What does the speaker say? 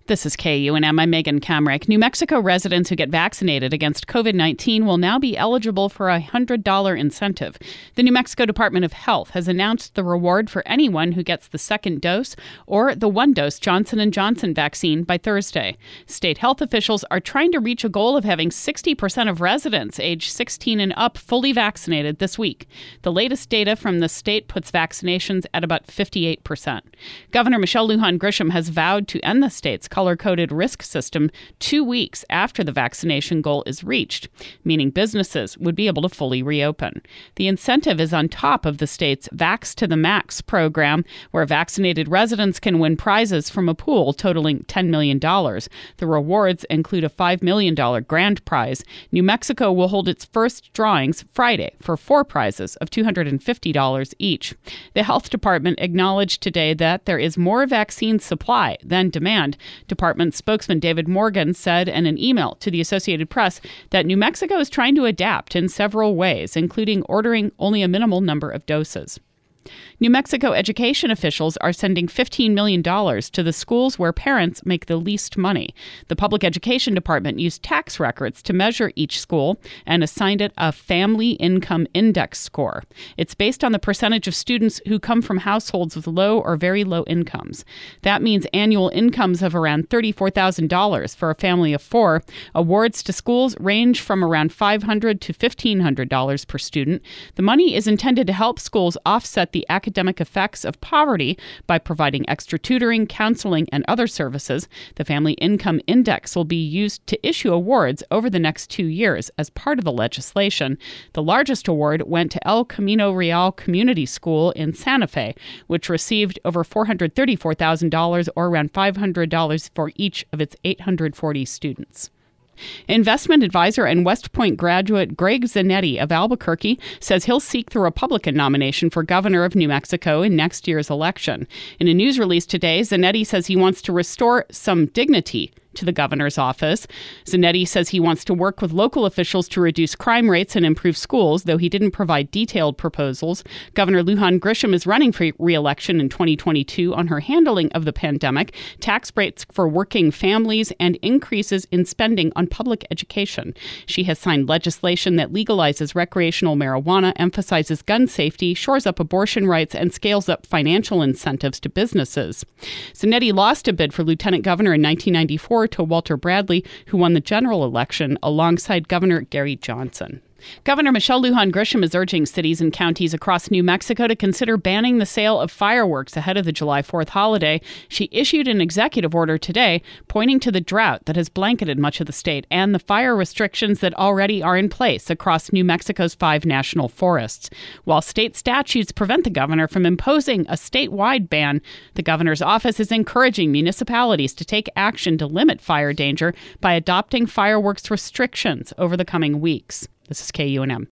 This is KUNM. I'm Megan Kamrick. New Mexico residents who get vaccinated against COVID-19 will now be eligible for a $100 incentive. The New Mexico Department of Health has announced the reward for anyone who gets the second dose or the one-dose Johnson & Johnson vaccine by Thursday. State health officials are trying to reach a goal of having 60% of residents age 16 and up fully vaccinated this week. The latest data from the state puts vaccinations at about 58%. Governor Michelle Lujan Grisham has vowed to end the state's color-coded risk system 2 weeks after the vaccination goal is reached, meaning businesses would be able to fully reopen. The incentive is on top of the state's Vax to the Max program, where vaccinated residents can win prizes from a pool totaling $10 million. The rewards include a $5 million grand prize. New Mexico will hold its first drawings Friday for 4 prizes of $250 each. The health department acknowledged today that there is more vaccine supply than demand. Department spokesman David Morgan said in an email to the Associated Press that New Mexico is trying to adapt in several ways, including ordering only a minimal number of doses. New Mexico education officials are sending $15 million to the schools where parents make the least money. The Public Education Department used tax records to measure each school and assigned it a Family Income Index score. It's based on the percentage of students who come from households with low or very low incomes. That means annual incomes of around $34,000 for a family of 4. Awards to schools range from around $500 to $1,500 per student. The money is intended to help schools offset the academic effects of poverty by providing extra tutoring, counseling, and other services. The Family Income Index will be used to issue awards over the next 2 years as part of the legislation. The largest award went to El Camino Real Community School in Santa Fe, which received over $434,000 or around $500 for each of its 840 students. Investment advisor and West Point graduate Greg Zanetti of Albuquerque says he'll seek the Republican nomination for governor of New Mexico in next year's election. In a news release today, Zanetti says he wants to restore some dignity to the governor's office. Zanetti says he wants to work with local officials to reduce crime rates and improve schools, though he didn't provide detailed proposals. Governor Lujan Grisham is running for re-election in 2022 on her handling of the pandemic, tax breaks for working families, and increases in spending on public education. She has signed legislation that legalizes recreational marijuana, emphasizes gun safety, shores up abortion rights, and scales up financial incentives to businesses. Zanetti lost a bid for lieutenant governor in 1994 to Walter Bradley, who won the general election alongside Governor Gary Johnson. Governor Michelle Lujan Grisham is urging cities and counties across New Mexico to consider banning the sale of fireworks ahead of the July 4th holiday. She issued an executive order today pointing to the drought that has blanketed much of the state and the fire restrictions that already are in place across New Mexico's 5 national forests. While state statutes prevent the governor from imposing a statewide ban, the governor's office is encouraging municipalities to take action to limit fire danger by adopting fireworks restrictions over the coming weeks. This is KUNM.